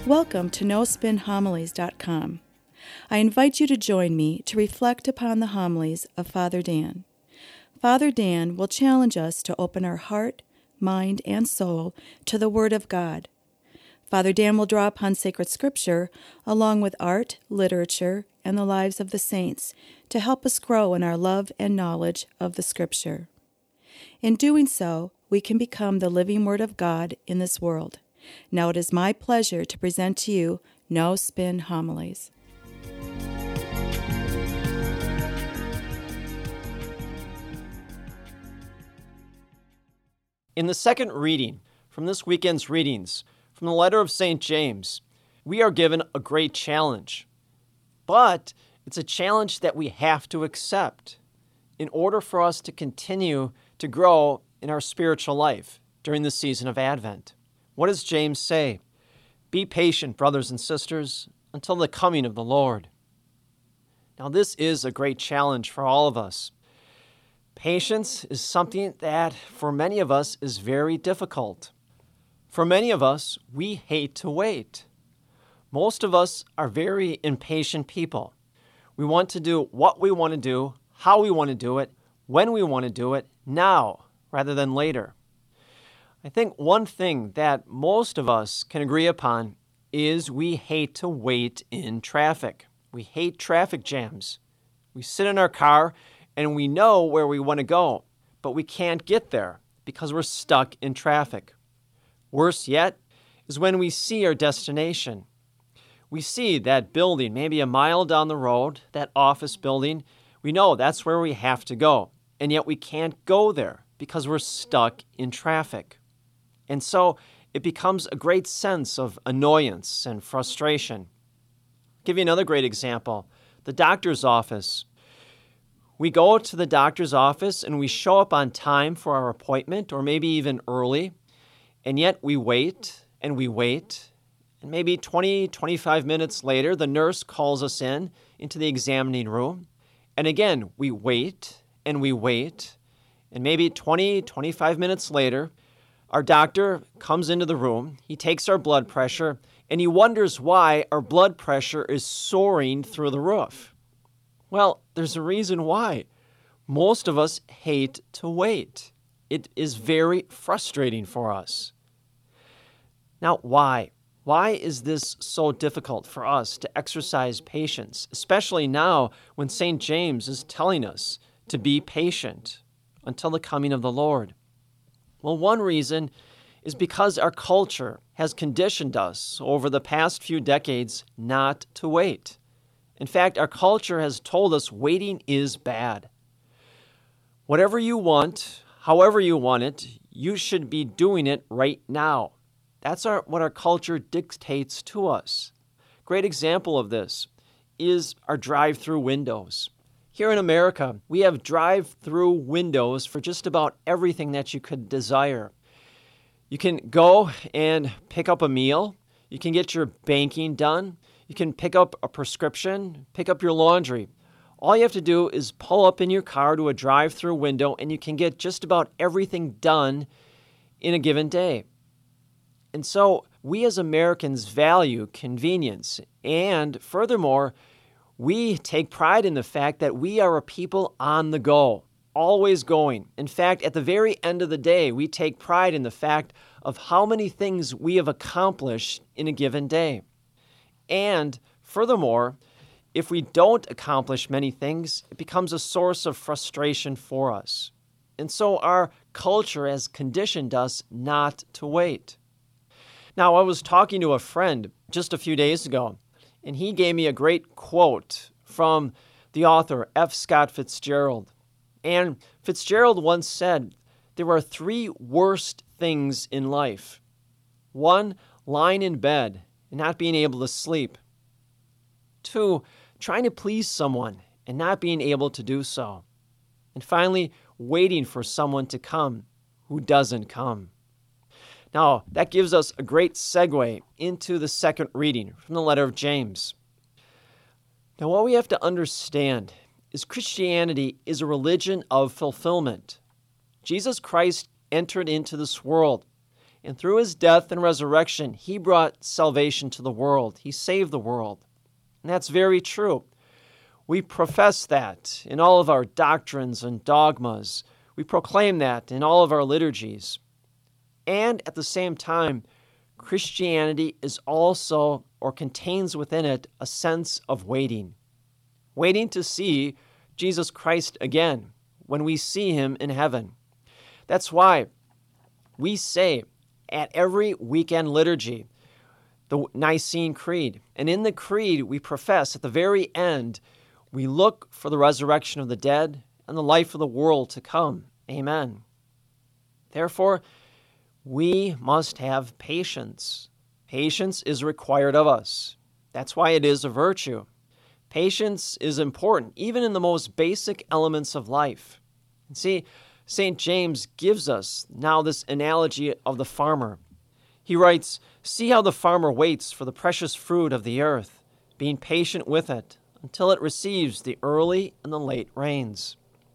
Welcome to NoSpinHomilies.com. I invite you to join me to reflect upon the homilies of Father Dan. Father Dan will challenge us to open our heart, mind, and soul to the Word of God. Father Dan will draw upon sacred scripture along with art, literature, and the lives of the saints to help us grow in our love and knowledge of the scripture. In doing so, we can become the living Word of God in this world. Now it is my pleasure to present to you No Spin Homilies. In the second reading from this weekend's readings from the letter of St. James, we are given a great challenge. But it's a challenge that we have to accept in order for us to continue to grow in our spiritual life during the season of Advent. What does James say? Be patient, brothers and sisters, until the coming of the Lord. Now, this is a great challenge for all of us. Patience is something that, for many of us, is very difficult. For many of us, we hate to wait. Most of us are very impatient people. We want to do what we want to do, how we want to do it, when we want to do it, now rather than later. I think one thing that most of us can agree upon is we hate to wait in traffic. We hate traffic jams. We sit in our car and we know where we want to go, but we can't get there because we're stuck in traffic. Worse yet is when we see our destination. We see that building maybe a mile down the road, that office building. We know that's where we have to go, and yet we can't go there because we're stuck in traffic. And so it becomes a great sense of annoyance and frustration. I'll give you another great example, the doctor's office. We go to the doctor's office and we show up on time for our appointment, or maybe even early, and yet we wait, and maybe 20-25 minutes later, the nurse calls us into the examining room, and again, we wait, and maybe 20-25 minutes later, our doctor comes into the room, he takes our blood pressure, and he wonders why our blood pressure is soaring through the roof. Well, there's a reason why. Most of us hate to wait. It is very frustrating for us. Now, why? Why is this so difficult for us to exercise patience, especially now when St. James is telling us to be patient until the coming of the Lord? Well, one reason is because our culture has conditioned us over the past few decades not to wait. In fact, our culture has told us waiting is bad. Whatever you want, however you want it, you should be doing it right now. That's what our culture dictates to us. Great example of this is our drive-through windows. Here in America, we have drive-through windows for just about everything that you could desire. You can go and pick up a meal. You can get your banking done. You can pick up a prescription, pick up your laundry. All you have to do is pull up in your car to a drive-through window, and you can get just about everything done in a given day. And so we as Americans value convenience, and furthermore, we take pride in the fact that we are a people on the go, always going. In fact, at the very end of the day, we take pride in the fact of how many things we have accomplished in a given day. And furthermore, if we don't accomplish many things, it becomes a source of frustration for us. And so our culture has conditioned us not to wait. Now, I was talking to a friend just a few days ago, and he gave me a great quote from the author F. Scott Fitzgerald. And Fitzgerald once said, there are three worst things in life. 1, lying in bed and not being able to sleep. 2, trying to please someone and not being able to do so. And finally, waiting for someone to come who doesn't come. Now, that gives us a great segue into the second reading from the letter of James. Now, what we have to understand is Christianity is a religion of fulfillment. Jesus Christ entered into this world, And through his death and resurrection, he brought salvation to the world. He saved the world. And that's very true. We profess that in all of our doctrines and dogmas. We proclaim that in all of our liturgies. And at the same time, Christianity is also, or contains within it, a sense of waiting. Waiting to see Jesus Christ again when we see him in heaven. That's why we say at every weekend liturgy, the Nicene Creed. And in the Creed, we profess at the very end, we look for the resurrection of the dead and the life of the world to come. Amen. Therefore, we must have patience. Patience is required of us. That's why it is a virtue. Patience is important, even in the most basic elements of life. And see, St. James gives us now this analogy of the farmer. He writes, "See how the farmer waits for the precious fruit of the earth, being patient with it, until it receives the early and the late rains."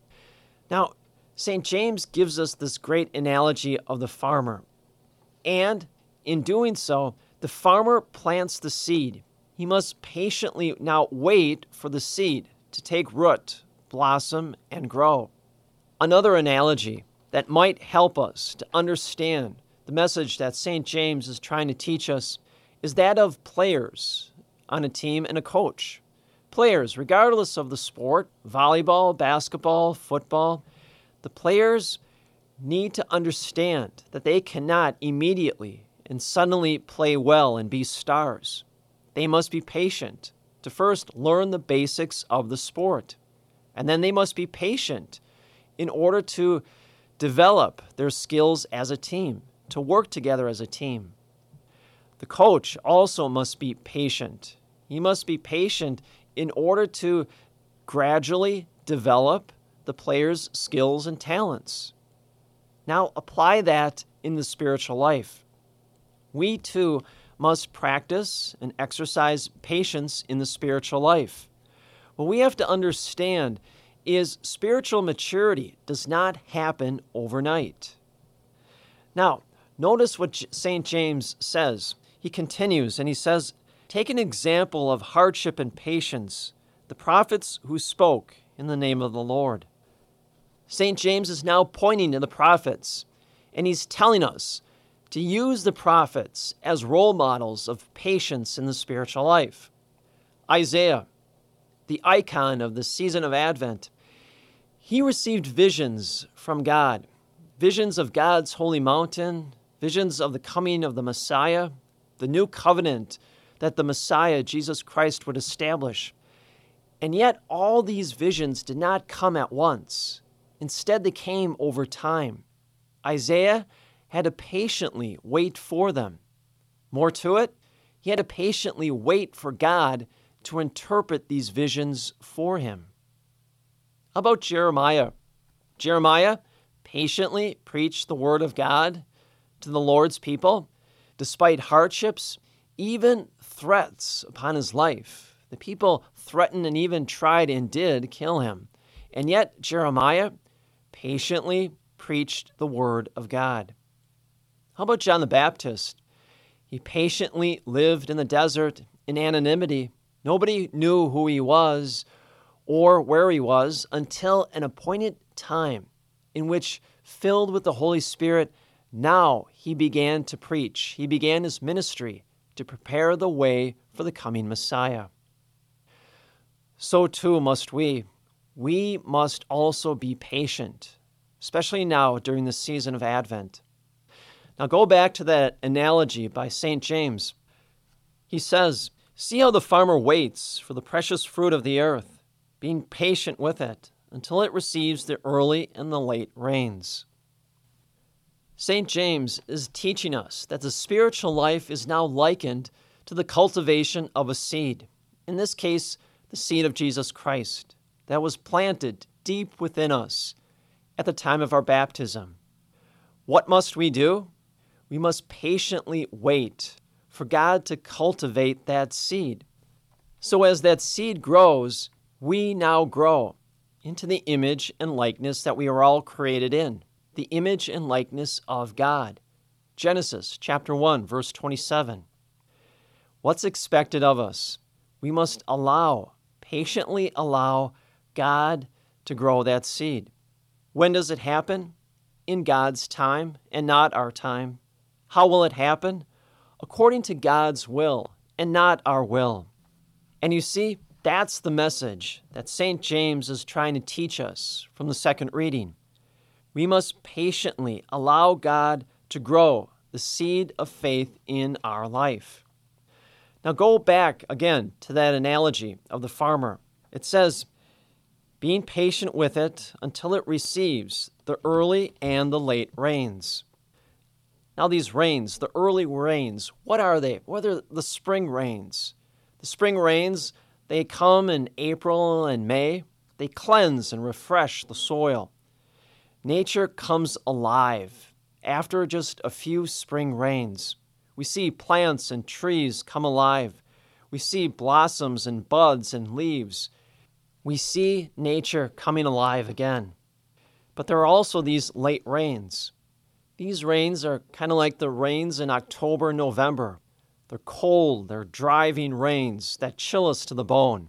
Now, St. James gives us this great analogy of the farmer. And in doing so, the farmer plants the seed. He must patiently now wait for the seed to take root, blossom, and grow. Another analogy that might help us to understand the message that St. James is trying to teach us is that of players on a team and a coach. Players, regardless of the sport, volleyball, basketball, football, the players need to understand that they cannot immediately and suddenly play well and be stars. They must be patient to first learn the basics of the sport. And then they must be patient in order to develop their skills as a team, to work together as a team. The coach also must be patient. He must be patient in order to gradually develop the player's skills and talents. Now apply that in the spiritual life. We too must practice and exercise patience in the spiritual life. What we have to understand is spiritual maturity does not happen overnight. Now, notice what St. James says. He continues and he says, "Take an example of hardship and patience, the prophets who spoke in the name of the Lord." St. James is now pointing to the prophets, and he's telling us to use the prophets as role models of patience in the spiritual life. Isaiah, the icon of the season of Advent, he received visions from God, visions of God's holy mountain, visions of the coming of the Messiah, the new covenant that the Messiah, Jesus Christ, would establish. And yet all these visions did not come at once. Instead, they came over time. Isaiah had to patiently wait for them. More to it, he had to patiently wait for God to interpret these visions for him. How about Jeremiah? Jeremiah patiently preached the word of God to the Lord's people, despite hardships, even threats upon his life. The people threatened and even tried and did kill him. And yet Jeremiah patiently preached the word of God. How about John the Baptist? He patiently lived in the desert in anonymity. Nobody knew who he was or where he was until an appointed time in which, filled with the Holy Spirit, now he began to preach. He began his ministry to prepare the way for the coming Messiah. So too must we. We must also be patient, especially now during the season of Advent. Now go back to that analogy by St. James. He says, "See how the farmer waits for the precious fruit of the earth, being patient with it until it receives the early and the late rains." St. James is teaching us that the spiritual life is now likened to the cultivation of a seed. In this case, the seed of Jesus Christ that was planted deep within us at the time of our baptism. What must we do? We must patiently wait for God to cultivate that seed. So as that seed grows, we now grow into the image and likeness that we are all created in, the image and likeness of God. Genesis chapter 1, verse 27. What's expected of us? We must patiently allow God to grow that seed. When does it happen? In God's time and not our time. How will it happen? According to God's will and not our will. And you see, that's the message that St. James is trying to teach us from the second reading. We must patiently allow God to grow the seed of faith in our life. Now go back again to that analogy of the farmer. It says, being patient with it until it receives the early and the late rains. Now these rains, the early rains, what are they? What are the spring rains? The spring rains, they come in April and May. They cleanse and refresh the soil. Nature comes alive after just a few spring rains. We see plants and trees come alive. We see blossoms and buds and leaves. We see nature coming alive again. But there are also these late rains. These rains are kind of like the rains in October and November. They're cold, they're driving rains that chill us to the bone.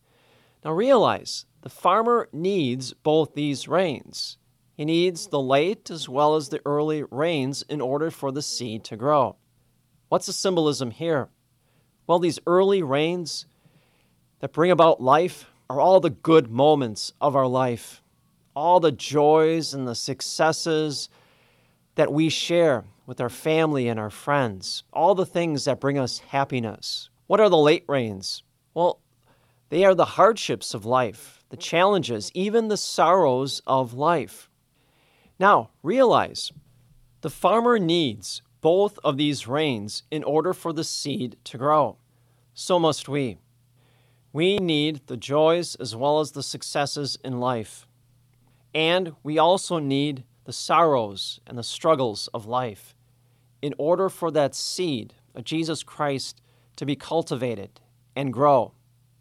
Now realize, the farmer needs both these rains. He needs the late as well as the early rains in order for the seed to grow. What's the symbolism here? Well, these early rains that bring about life are all the good moments of our life, all the joys and the successes that we share with our family and our friends, all the things that bring us happiness. What are the late rains? Well, they are the hardships of life, the challenges, even the sorrows of life. Now, realize, the farmer needs both of these rains in order for the seed to grow. So must we. We need the joys as well as the successes in life. And we also need the sorrows and the struggles of life in order for that seed of Jesus Christ to be cultivated and grow.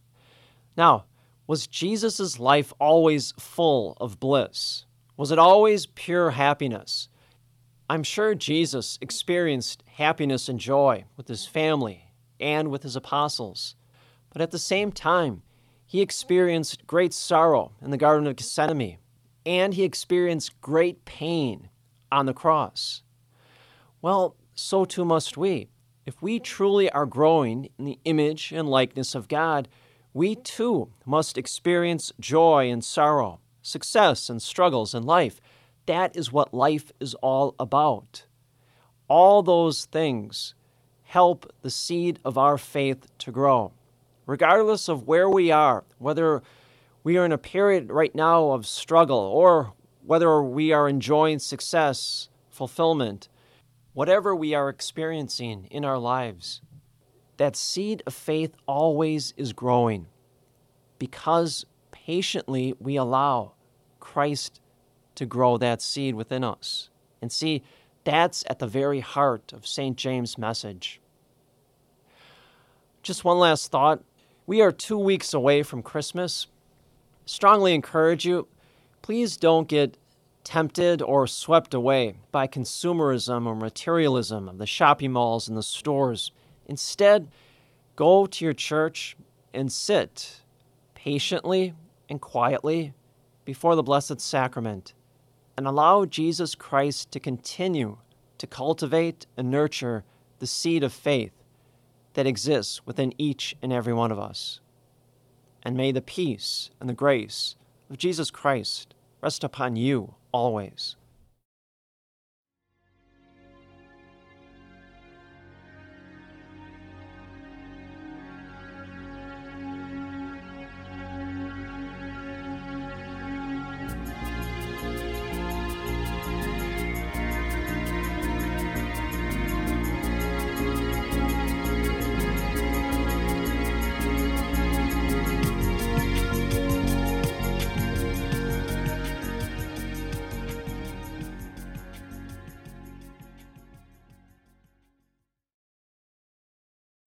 Now, was Jesus' life always full of bliss? Was it always pure happiness? I'm sure Jesus experienced happiness and joy with his family and with his apostles. But at the same time, he experienced great sorrow in the Garden of Gethsemane, and he experienced great pain on the cross. Well, so too must we. If we truly are growing in the image and likeness of God, we too must experience joy and sorrow, success and struggles in life. That is what life is all about. All those things help the seed of our faith to grow. Regardless of where we are, whether we are in a period right now of struggle or whether we are enjoying success, fulfillment, whatever we are experiencing in our lives, that seed of faith always is growing because patiently we allow Christ to grow that seed within us. And see, that's at the very heart of St. James' message. Just one last thought. We are 2 weeks away from Christmas. Strongly encourage you, please don't get tempted or swept away by consumerism or materialism of the shopping malls and the stores. Instead, go to your church and sit patiently and quietly before the Blessed Sacrament and allow Jesus Christ to continue to cultivate and nurture the seed of faith that exists within each and every one of us. And may the peace and the grace of Jesus Christ rest upon you always.